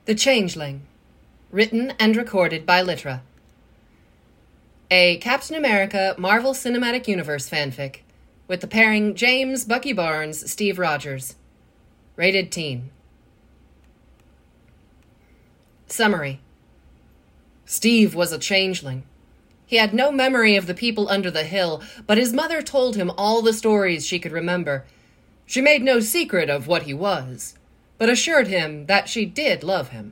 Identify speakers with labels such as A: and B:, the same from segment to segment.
A: The Changeling, written and recorded by Litra. A Captain America Marvel Cinematic Universe fanfic, with the pairing James Bucky Barnes, Steve Rogers. Rated teen. Summary. Steve was a changeling. He had no memory of the people under the hill, but his mother told him all the stories she could remember. She made no secret of what he was, but assured him that she did love him.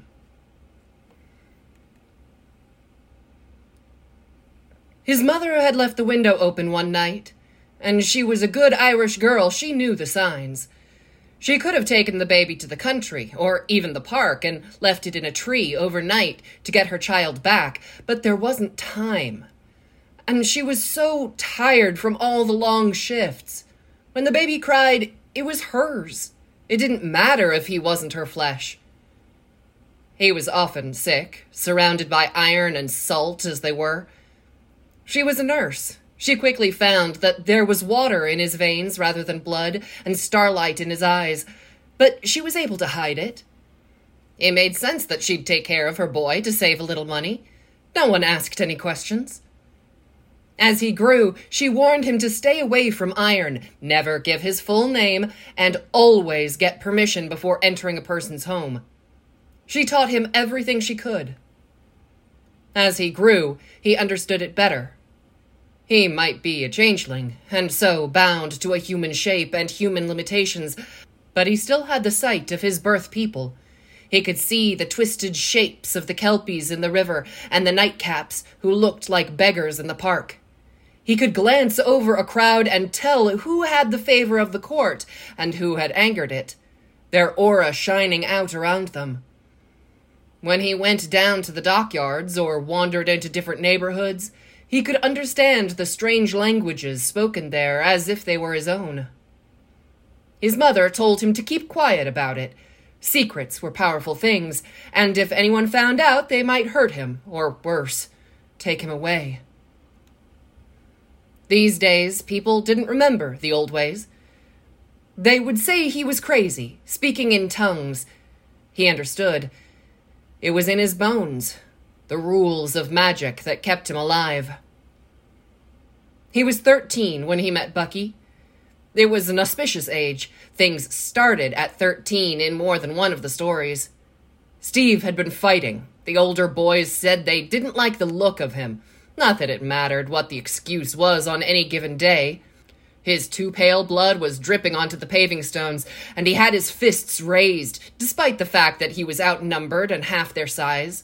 A: His mother had left the window open one night, and she was a good Irish girl. She knew the signs. She could have taken the baby to the country, or even the park, and left it in a tree overnight to get her child back, but there wasn't time. And she was so tired from all the long shifts. When the baby cried, it was hers. It didn't matter if he wasn't her flesh. He was often sick, surrounded by iron and salt as they were. She was a nurse. She quickly found that there was water in his veins rather than blood, and starlight in his eyes, but she was able to hide it. It made sense that she'd take care of her boy to save a little money. No one asked any questions. As he grew, she warned him to stay away from iron, never give his full name, and always get permission before entering a person's home. She taught him everything she could. As he grew, he understood it better. He might be a changeling, and so bound to a human shape and human limitations, but he still had the sight of his birth people. He could see the twisted shapes of the kelpies in the river and the nightcaps who looked like beggars in the park. He could glance over a crowd and tell who had the favor of the court and who had angered it, their aura shining out around them. When he went down to the dockyards or wandered into different neighborhoods, he could understand the strange languages spoken there as if they were his own. His mother told him to keep quiet about it. Secrets were powerful things, and if anyone found out, they might hurt him, or worse, take him away. These days, people didn't remember the old ways. They would say he was crazy, speaking in tongues. He understood. It was in his bones, the rules of magic that kept him alive. He was 13 when he met Bucky. It was an auspicious age. Things started at 13 in more than one of the stories. Steve had been fighting. The older boys said they didn't like the look of him. Not that it mattered what the excuse was on any given day. His too pale blood was dripping onto the paving stones, and he had his fists raised, despite the fact that he was outnumbered and half their size.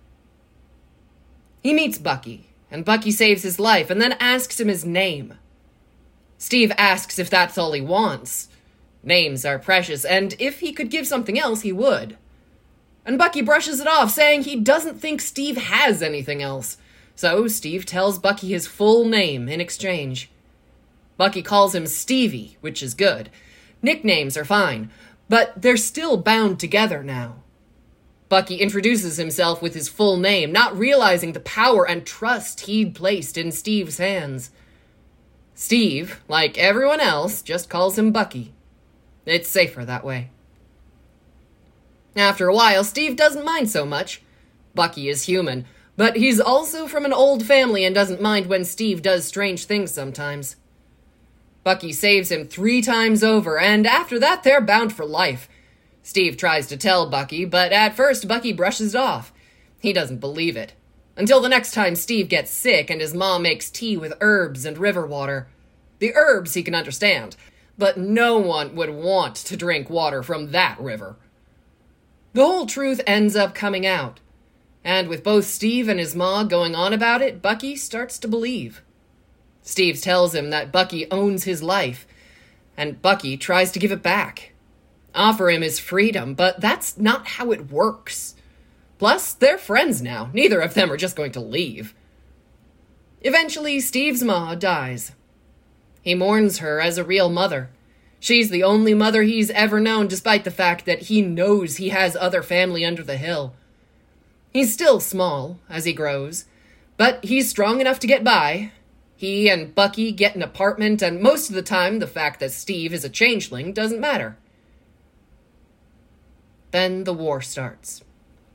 A: He meets Bucky, and Bucky saves his life and then asks him his name. Steve asks if that's all he wants. Names are precious, and if he could give something else, he would. And Bucky brushes it off, saying he doesn't think Steve has anything else. So Steve tells Bucky his full name in exchange. Bucky calls him Stevie, which is good. Nicknames are fine, but they're still bound together now. Bucky introduces himself with his full name, not realizing the power and trust he'd placed in Steve's hands. Steve, like everyone else, just calls him Bucky. It's safer that way. After a while, Steve doesn't mind so much. Bucky is human, but he's also from an old family and doesn't mind when Steve does strange things sometimes. Bucky saves him 3 times over, and after that, they're bound for life. Steve tries to tell Bucky, but at first Bucky brushes it off. He doesn't believe it. Until the next time Steve gets sick and his mom makes tea with herbs and river water. The herbs he can understand, but no one would want to drink water from that river. The whole truth ends up coming out. And with both Steve and his ma going on about it, Bucky starts to believe. Steve tells him that Bucky owns his life, and Bucky tries to give it back. Offer him his freedom, but that's not how it works. Plus, they're friends now. Neither of them are just going to leave. Eventually, Steve's ma dies. He mourns her as a real mother. She's the only mother he's ever known, despite the fact that he knows he has other family under the hill. He's still small as he grows, but he's strong enough to get by. He and Bucky get an apartment, and most of the time, the fact that Steve is a changeling doesn't matter. Then the war starts.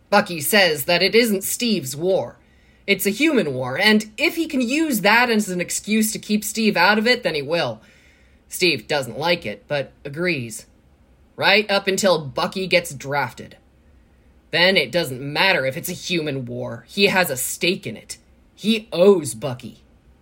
A: Bucky says that it isn't Steve's war. It's a human war, and if he can use that as an excuse to keep Steve out of it, then he will. Steve doesn't like it, but agrees. Right up until Bucky gets drafted. Then it doesn't matter if it's a human war. He has a stake in it. He owes Bucky.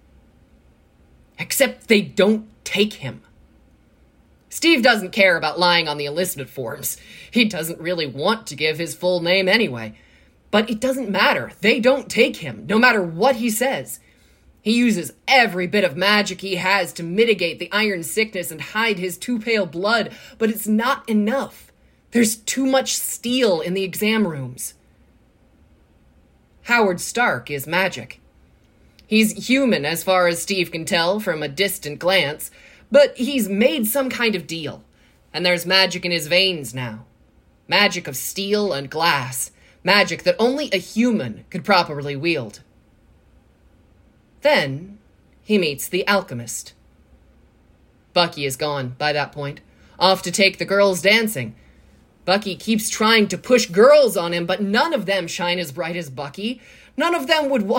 A: Except they don't take him. Steve doesn't care about lying on the enlistment forms. He doesn't really want to give his full name anyway. But it doesn't matter. They don't take him, no matter what he says. He uses every bit of magic he has to mitigate the iron sickness and hide his too pale blood, but it's not enough. There's too much steel in the exam rooms. Howard Stark is magic. He's human as far as Steve can tell from a distant glance, but he's made some kind of deal, and there's magic in his veins now. Magic of steel and glass. Magic that only a human could properly wield. Then he meets the alchemist. Bucky is gone by that point, off to take the girls dancing. Bucky keeps trying to push girls on him, but none of them shine as bright as Bucky. None of them would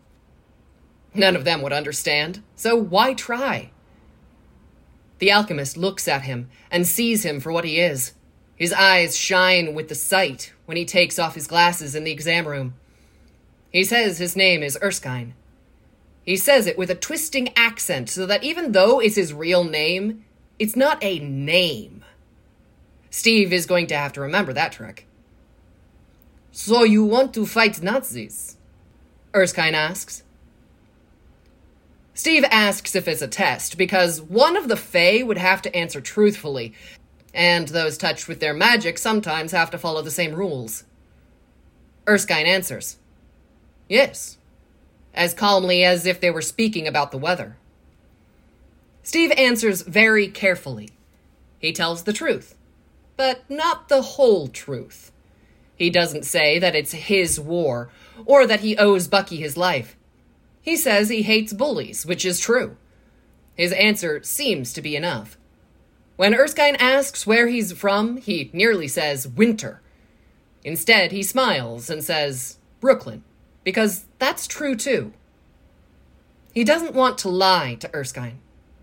A: understand, so why try? The alchemist looks at him and sees him for what he is. His eyes shine with the sight when he takes off his glasses in the exam room. He says his name is Erskine. He says it with a twisting accent so that even though it's his real name, it's not a name. Steve is going to have to remember that trick. "So you want to fight Nazis?" Erskine asks. Steve asks if it's a test, because one of the Fae would have to answer truthfully, and those touched with their magic sometimes have to follow the same rules. Erskine answers, "Yes," as calmly as if they were speaking about the weather. Steve answers very carefully. He tells the truth, but not the whole truth. He doesn't say that it's his war, or that he owes Bucky his life. He says he hates bullies, which is true. His answer seems to be enough. When Erskine asks where he's from, he nearly says Winter. Instead, he smiles and says Brooklyn, because that's true too. He doesn't want to lie to Erskine.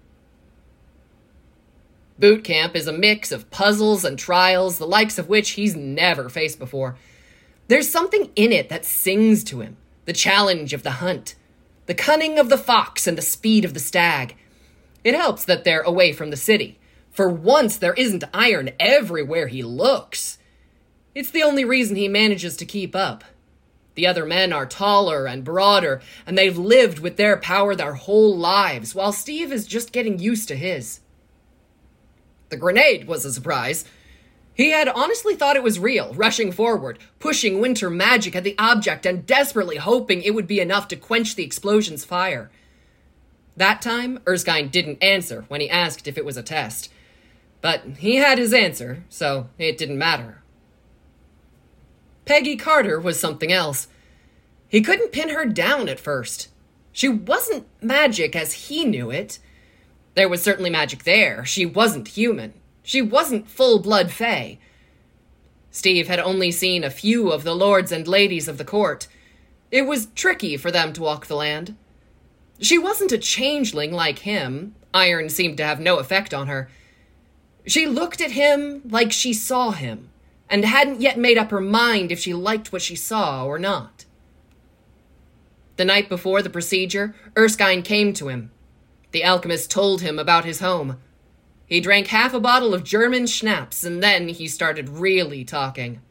A: Boot camp is a mix of puzzles and trials, the likes of which he's never faced before. There's something in it that sings to him, the challenge of the hunt, the cunning of the fox and the speed of the stag. It helps that they're away from the city. For once, there isn't iron everywhere he looks. It's the only reason he manages to keep up. The other men are taller and broader, and they've lived with their power their whole lives, while Steve is just getting used to his. The grenade was a surprise. He had honestly thought it was real, rushing forward, pushing winter magic at the object and desperately hoping it would be enough to quench the explosion's fire. That time, Erskine didn't answer when he asked if it was a test. But he had his answer, so it didn't matter. Peggy Carter was something else. He couldn't pin her down at first. She wasn't magic as he knew it. There was certainly magic there. She wasn't human. She wasn't full-blood Fae. Steve had only seen a few of the lords and ladies of the court. It was tricky for them to walk the land. She wasn't a changeling like him. Iron seemed to have no effect on her. She looked at him like she saw him, and hadn't yet made up her mind if she liked what she saw or not. The night before the procedure, Erskine came to him. The alchemist told him about his home. He drank half a bottle of German schnapps, and then he started really talking.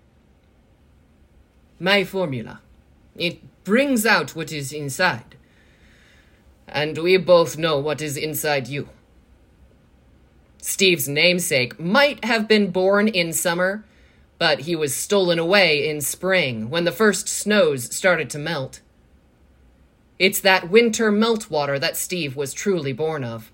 A: "My formula. It brings out what is inside. And we both know what is inside you." Steve's namesake might have been born in summer, but he was stolen away in spring when the first snows started to melt. It's that winter meltwater that Steve was truly born of.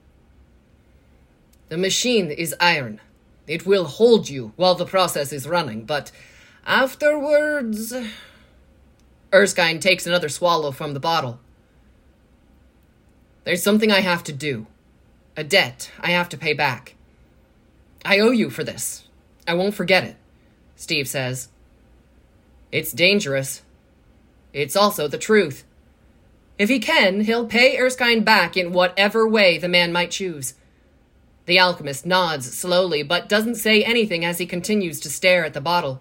A: "The machine is iron. It will hold you while the process is running, but afterwards..." Erskine takes another swallow from the bottle. "There's something I have to do. A debt I have to pay back. I owe you for this. I won't forget it," Steve says. It's dangerous. It's also the truth. If he can, he'll pay Erskine back in whatever way the man might choose. The alchemist nods slowly, but doesn't say anything as he continues to stare at the bottle.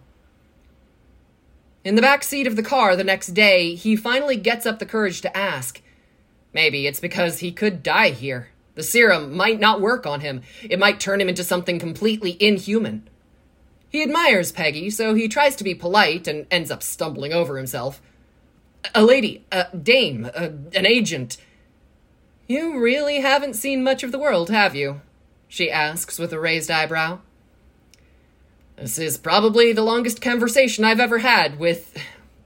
A: In the back seat of the car the next day, he finally gets up the courage to ask. Maybe it's because he could die here. The serum might not work on him. It might turn him into something completely inhuman. He admires Peggy, so he tries to be polite and ends up stumbling over himself. A lady, a dame, an agent. You really haven't seen much of the world, have you? She asks with a raised eyebrow. This is probably the longest conversation I've ever had with...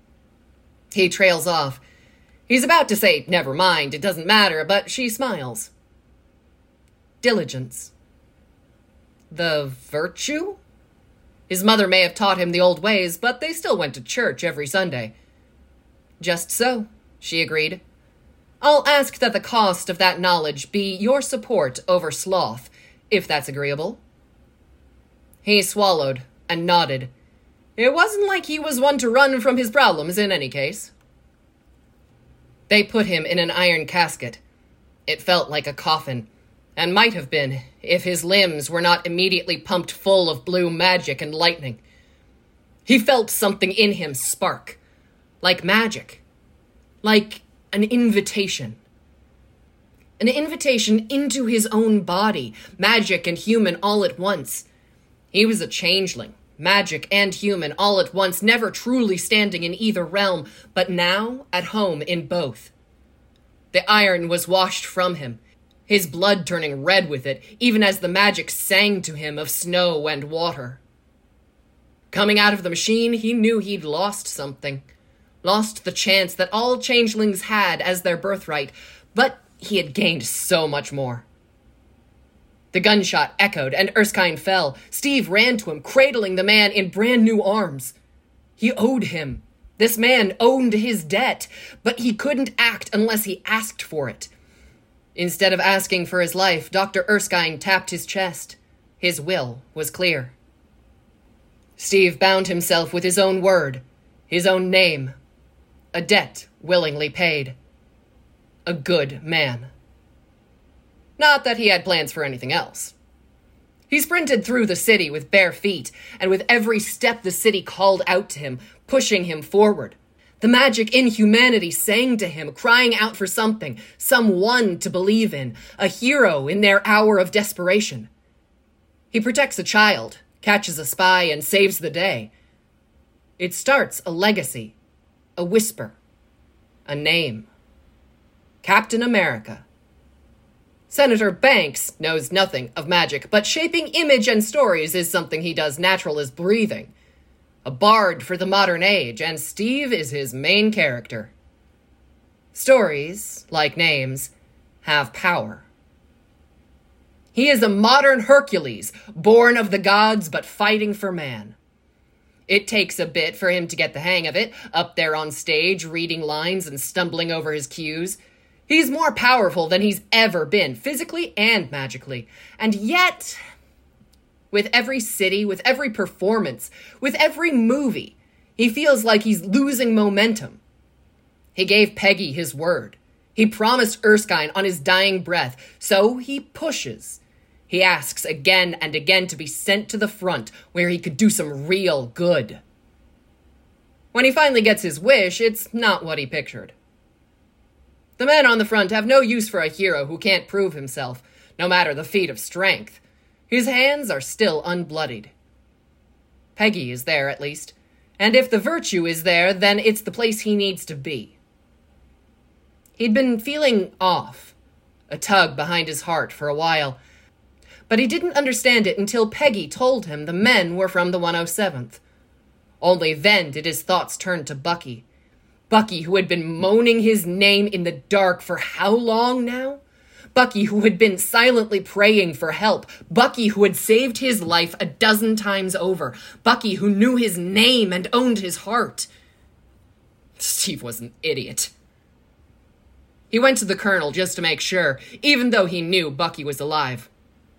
A: He trails off. He's about to say, never mind, it doesn't matter, but she smiles. Diligence. The virtue? His mother may have taught him the old ways, but they still went to church every Sunday. Just so, she agreed. I'll ask that the cost of that knowledge be your support over sloth, if that's agreeable. He swallowed and nodded. It wasn't like he was one to run from his problems in any case. They put him in an iron casket. It felt like a coffin, and might have been if his limbs were not immediately pumped full of blue magic and lightning. He felt something in him spark, like magic, like an invitation. An invitation into his own body, magic and human all at once. He was a changeling, magic and human all at once, never truly standing in either realm, but now at home in both. The iron was washed from him, his blood turning red with it, even as the magic sang to him of snow and water. Coming out of the machine, he knew he'd lost something. Lost the chance that all changelings had as their birthright, but he had gained so much more. The gunshot echoed, and Erskine fell. Steve ran to him, cradling the man in brand new arms. He owed him. This man owned his debt, but he couldn't act unless he asked for it. Instead of asking for his life, Dr. Erskine tapped his chest. His will was clear. Steve bound himself with his own word, his own name. A debt willingly paid. A good man. Not that he had plans for anything else. He sprinted through the city with bare feet, and with every step the city called out to him, pushing him forward. The magic in humanity sang to him, crying out for something, someone to believe in, a hero in their hour of desperation. He protects a child, catches a spy, and saves the day. It starts a legacy, a whisper, a name. Captain America. Senator Banks knows nothing of magic, but shaping image and stories is something he does natural as breathing. A bard for the modern age, and Steve is his main character. Stories, like names, have power. He is a modern Hercules, born of the gods but fighting for man. It takes a bit for him to get the hang of it, up there on stage, reading lines and stumbling over his cues. He's more powerful than he's ever been, physically and magically. And yet, with every city, with every performance, with every movie, he feels like he's losing momentum. He gave Peggy his word. He promised Erskine on his dying breath, so he pushes. He asks again and again to be sent to the front, where he could do some real good. When he finally gets his wish, it's not what he pictured. The men on the front have no use for a hero who can't prove himself, no matter the feat of strength. His hands are still unbloodied. Peggy is there, at least, and if the virtue is there, then it's the place he needs to be. He'd been feeling off, a tug behind his heart for a while, but he didn't understand it until Peggy told him the men were from the 107th. Only then did his thoughts turn to Bucky. Bucky, who had been moaning his name in the dark for how long now? Bucky, who had been silently praying for help. Bucky, who had saved his life a dozen times over. Bucky, who knew his name and owned his heart. Steve was an idiot. He went to the colonel just to make sure, even though he knew Bucky was alive.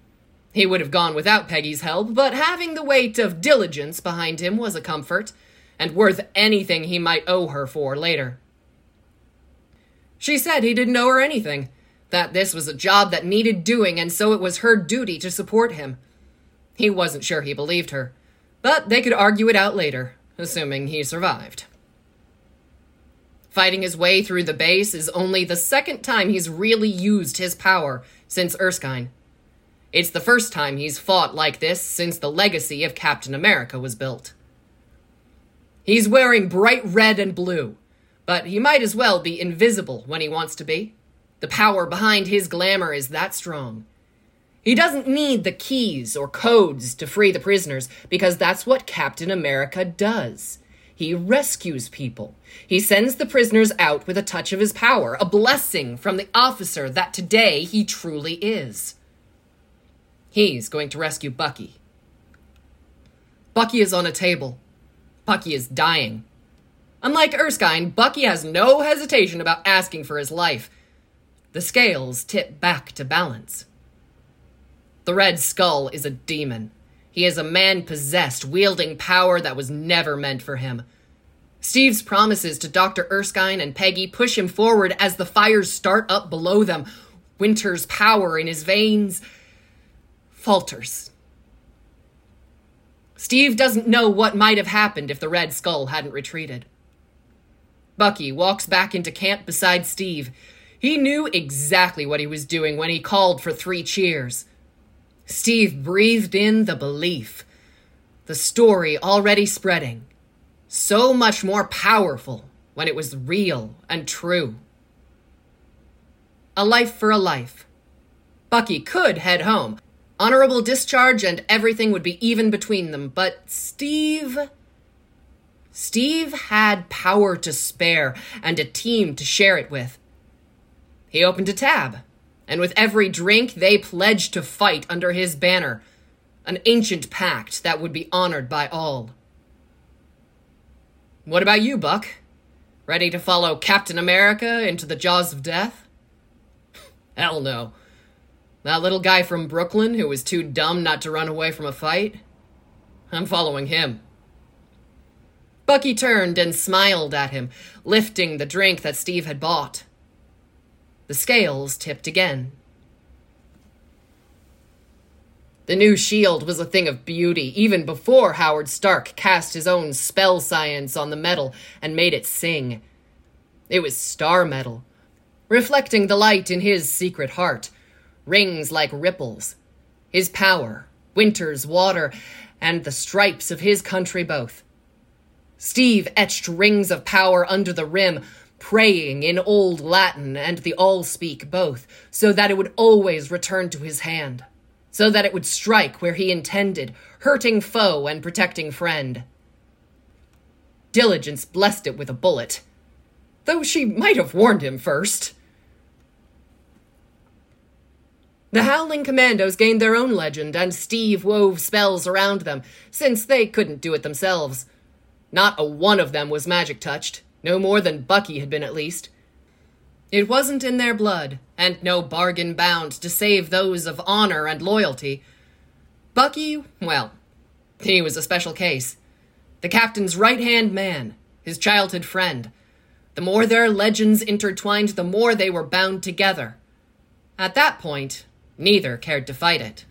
A: He would have gone without Peggy's help, but having the weight of diligence behind him was a comfort. and worth anything he might owe her for later. She said he didn't owe her anything, that this was a job that needed doing, and so it was her duty to support him. He wasn't sure he believed her, but they could argue it out later, assuming he survived. Fighting his way through the base is only the second time he's really used his power since Erskine. It's the first time he's fought like this since the legacy of Captain America was built. He's wearing bright red and blue, but he might as well be invisible when he wants to be. The power behind his glamour is that strong. He doesn't need the keys or codes to free the prisoners, because that's what Captain America does. He rescues people. He sends the prisoners out with a touch of his power, a blessing from the officer that today he truly is. He's going to rescue Bucky. Bucky is on a table. Bucky is dying. Unlike Erskine, Bucky has no hesitation about asking for his life. The scales tip back to balance. The Red Skull is a demon. He is a man possessed, wielding power that was never meant for him. Steve's promises to Dr. Erskine and Peggy push him forward as the fires start up below them. Winter's power in his veins falters. Steve doesn't know what might have happened if the Red Skull hadn't retreated. Bucky walks back into camp beside Steve. He knew exactly what he was doing when he called for 3 cheers. Steve breathed in the belief. The story already spreading. So much more powerful when it was real and true. A life for a life. Bucky could head home. Honorable discharge and everything would be even between them, but Steve had power to spare and a team to share it with. He opened a tab, and with every drink they pledged to fight under his banner, an ancient pact that would be honored by all. What about you, Buck? Ready to follow Captain America into the jaws of death? Hell no. That little guy from Brooklyn who was too dumb not to run away from a fight? I'm following him. Bucky turned and smiled at him, lifting the drink that Steve had bought. The scales tipped again. The new shield was a thing of beauty, even before Howard Stark cast his own spell science on the metal and made it sing. It was star metal, reflecting the light in his secret heart, rings like ripples. His power, winter's water, and the stripes of his country both. Steve etched rings of power under the rim, praying in Old Latin and the Allspeak both, so that it would always return to his hand, so that it would strike where he intended, hurting foe and protecting friend. Diligence blessed it with a bullet, though she might have warned him first. The Howling Commandos gained their own legend, and Steve wove spells around them, since they couldn't do it themselves. Not a one of them was magic-touched, no more than Bucky had been at least. It wasn't in their blood, and no bargain bound to save those of honor and loyalty. Bucky, well, he was a special case. The captain's right-hand man, his childhood friend. The more their legends intertwined, the more they were bound together. At that point, neither cared to fight it.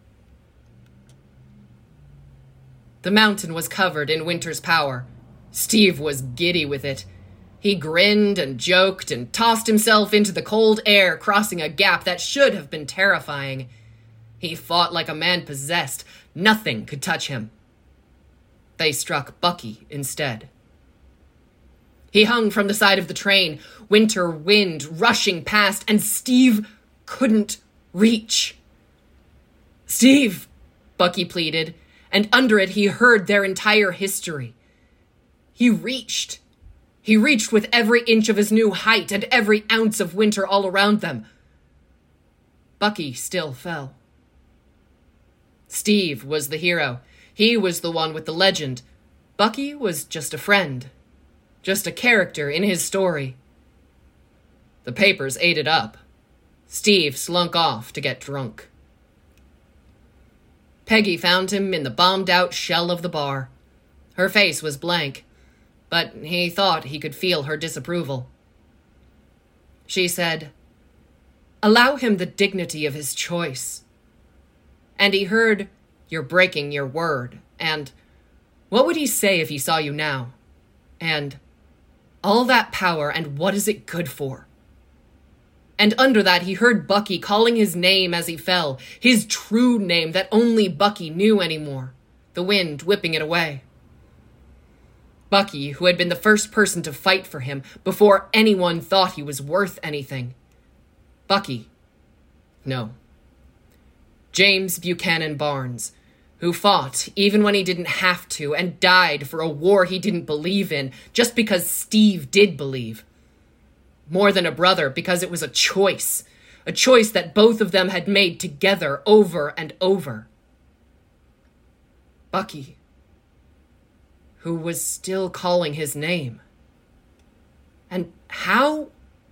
A: The mountain was covered in winter's power. Steve was giddy with it. He grinned and joked and tossed himself into the cold air, crossing a gap that should have been terrifying. He fought like a man possessed. Nothing could touch him. They struck Bucky instead. He hung from the side of the train, winter wind rushing past, and Steve couldn't reach. "Steve," Bucky pleaded, and under it he heard their entire history. He reached. He reached with every inch of his new height and every ounce of winter all around them. Bucky still fell. Steve was the hero. He was the one with the legend. Bucky was just a friend. Just a character in his story. The papers ate it up. Steve slunk off to get drunk. Peggy found him in the bombed-out shell of the bar. Her face was blank. but he thought he could feel her disapproval. She said, "Allow him the dignity of his choice." And he heard, "You're breaking your word," and "What would he say if he saw you now?" and "All that power, and what is it good for?" And under that he heard Bucky calling his name as he fell, his true name that only Bucky knew anymore, the wind whipping it away. Bucky, who had been the first person to fight for him before anyone thought he was worth anything. Bucky. No. James Buchanan Barnes, who fought even when he didn't have to and died for a war he didn't believe in just because Steve did believe. More than a brother, because it was a choice that both of them had made together over and over. Bucky, who was still calling his name. And how?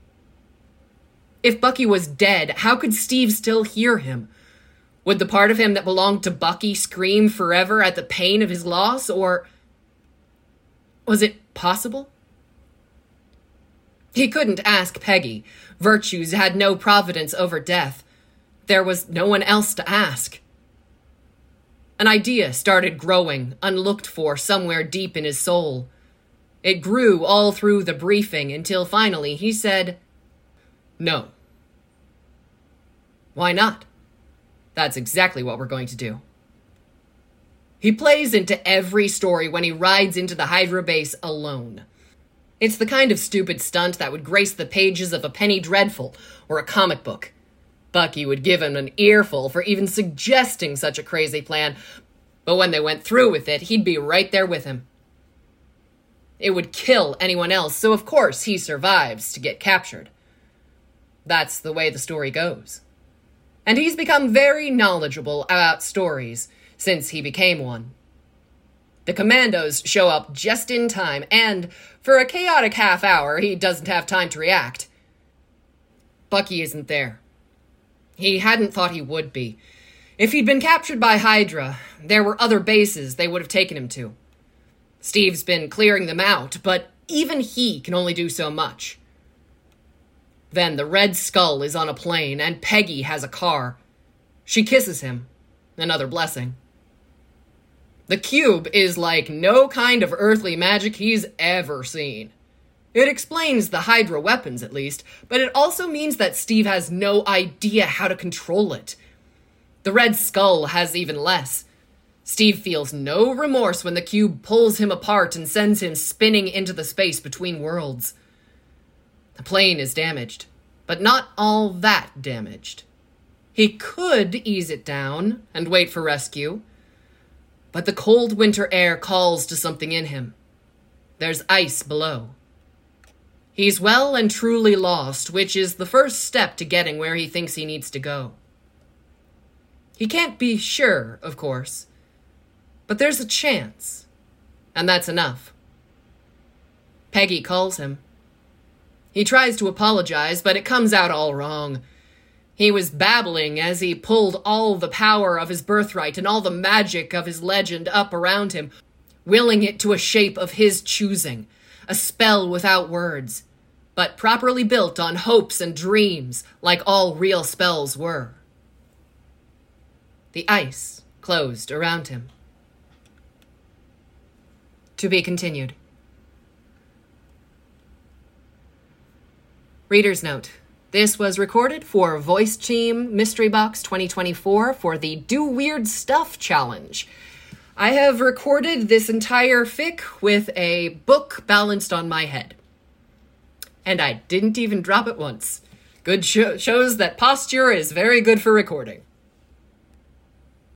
A: If Bucky was dead, how could Steve still hear him? Would the part of him that belonged to Bucky scream forever at the pain of his loss, or was it possible? He couldn't ask Peggy. Virtues had no providence over death. There was no one else to ask. An idea started growing, unlooked for, somewhere deep in his soul. It grew all through the briefing until finally he said, "No." Why not? That's exactly what we're going to do. He plays into every story when he rides into the Hydra base alone. It's the kind of stupid stunt that would grace the pages of a Penny Dreadful or a comic book. Bucky would give him an earful for even suggesting such a crazy plan, but when they went through with it, he'd be right there with him. It would kill anyone else, so of course he survives to get captured. That's the way the story goes. And he's become very knowledgeable about stories since he became one. The commandos show up just in time, and for a chaotic half hour, he doesn't have time to react. Bucky isn't there. He hadn't thought he would be. If he'd been captured by Hydra, there were other bases they would have taken him to. Steve's been clearing them out, but even he can only do so much. Then the Red Skull is on a plane, and Peggy has a car. She kisses him. Another blessing. The cube is like no kind of earthly magic he's ever seen. It explains the Hydra weapons, at least, but it also means that Steve has no idea how to control it. The Red Skull has even less. Steve feels no remorse when the cube pulls him apart and sends him spinning into the space between worlds. The plane is damaged, but not all that damaged. He could ease it down and wait for rescue, but the cold winter air calls to something in him. There's ice below. He's well and truly lost, which is the first step to getting where he thinks he needs to go. He can't be sure, of course, but there's a chance, and that's enough. Peggy calls him. He tries to apologize, but it comes out all wrong. He was babbling as he pulled all the power of his birthright and all the magic of his legend up around him, willing it to a shape of his choosing, a spell without words, but properly built on hopes and dreams, like all real spells were. The ice closed around him. To be continued. Reader's note. This was recorded for Voice Team Mystery Box 2024 for the Do Weird Stuff Challenge. I have recorded this entire fic with a book balanced on my head. And I didn't even drop it once. Good shows that posture is very good for recording.